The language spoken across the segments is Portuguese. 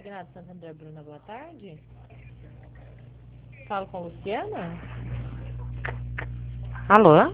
Consignado Santo André, Bruna, boa tarde. Falo com a Luciana? Alô?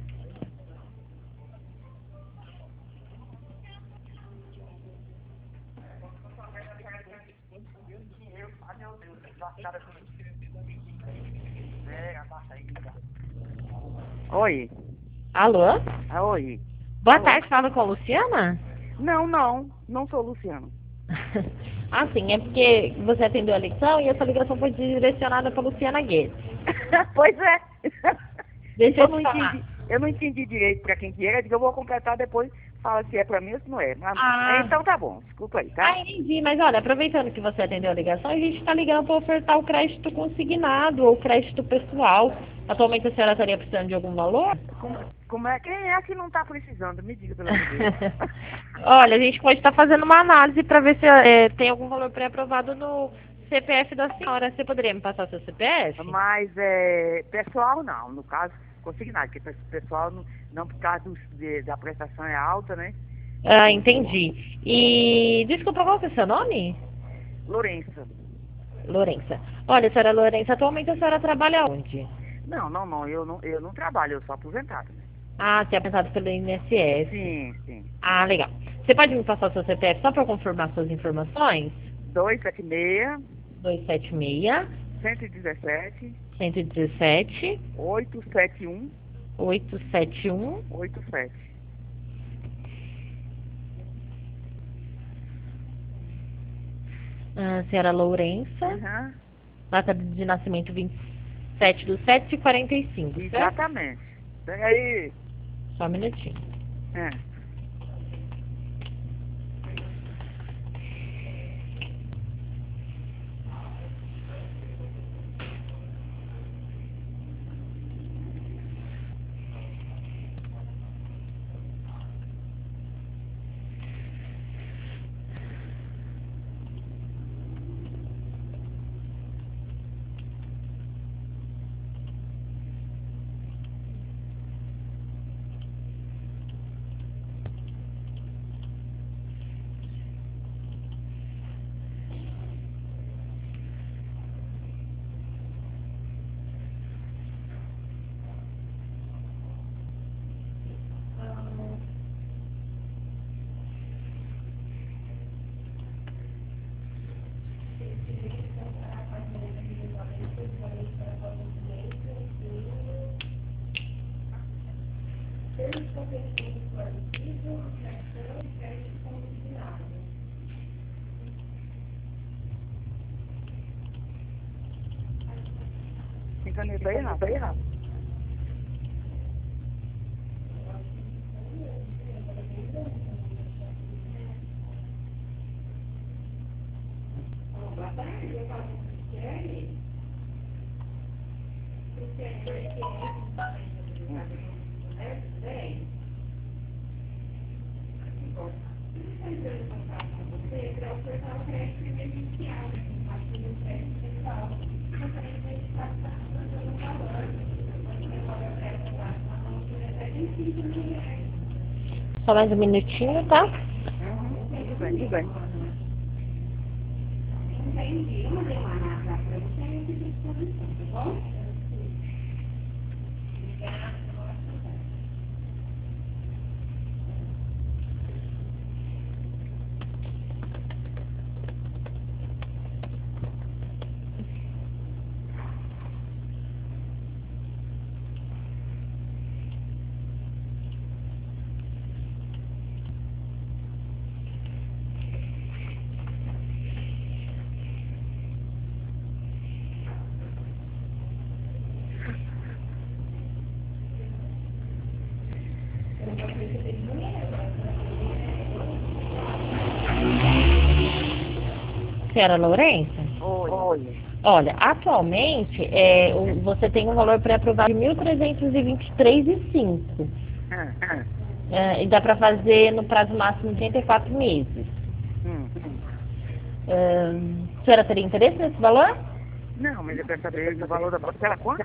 Oi. Alô? Oi. Boa Alô? tarde, falo com a Luciana? Não sou o Luciano. Ah, sim, é porque você atendeu a ligação e essa ligação foi direcionada para Luciana Guedes. Pois é. Deixa eu te falar. Eu não entendi direito pra quem que era, eu vou completar depois, fala se é pra mim ou se não é. Ah, Então tá bom, desculpa aí, tá? entendi, mas olha, aproveitando que você atendeu a ligação, a gente está ligando para ofertar o crédito consignado ou crédito pessoal. Atualmente a senhora estaria precisando de algum valor? Como é? Quem é que não tá precisando? Me diga, pelo amor de Deus. Olha, a gente pode estar fazendo uma análise para ver se tem algum valor pré-aprovado no CPF da senhora. Você poderia me passar o seu CPF? Mas pessoal não, no caso, consignado, porque pessoal não por causa da prestação é alta, né? Ah, entendi. E desculpa, qual que é o seu nome? Lourença. Lourença. Olha, senhora Lourença, atualmente a senhora trabalha onde? Não, eu não trabalho, eu sou aposentado. Ah, você é aposentado pelo INSS. Sim. Ah, legal. Você pode me passar o seu CPF só para confirmar suas informações? 276 276 117 117 871 871. 87. Senhora Lourença, Aham, data de nascimento 27/7/45, certo? exatamente. Pega aí. Só um minutinho. É. Tem caneta aí, Rafa? Só mais um minutinho, tá? Tudo bem. Senhora Lourença? Oi. Olha, atualmente você tem um valor pré-aprovado de 1.323,05. Ah, E dá para fazer no prazo máximo de 34 meses. hum. A senhora teria interesse nesse valor? Não, mas eu quero saber o valor da parcela quanto?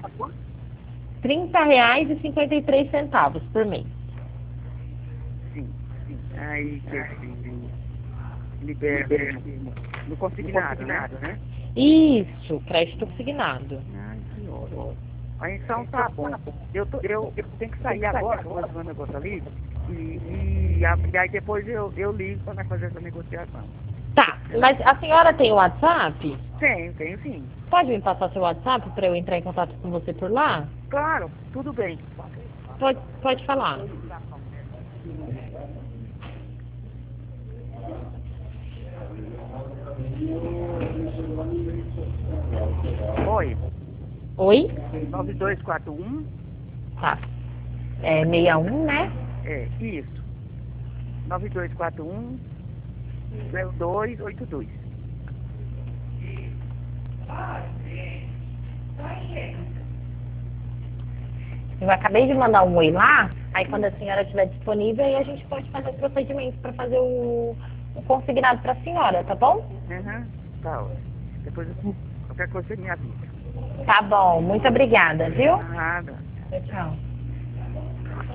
R$ 30,53 por mês. Sim. Aí, que sim. libera no consignado, né? Isso, crédito consignado. Ai, que ótimo. Aí, então tá bom. Eu tenho que sair agora, vou fazer um negócio ali. E aí depois eu ligo para nós fazer essa negociação. Tá, mas a senhora tem o WhatsApp? Tenho sim. Pode me passar seu WhatsApp para eu entrar em contato com você por lá? Claro, tudo bem. Pode falar. Oi. Oi? 9241. Tá. É 61, né? É, isso. 9241 0282. Eu acabei de mandar um oi lá, aí quando a senhora estiver disponível, aí a gente pode fazer o procedimento para fazer o consignado para a senhora, tá bom? Tá ótimo. Depois qualquer coisa você me avisa. Tá bom, muito obrigada, viu? Nada. Tchau, tchau.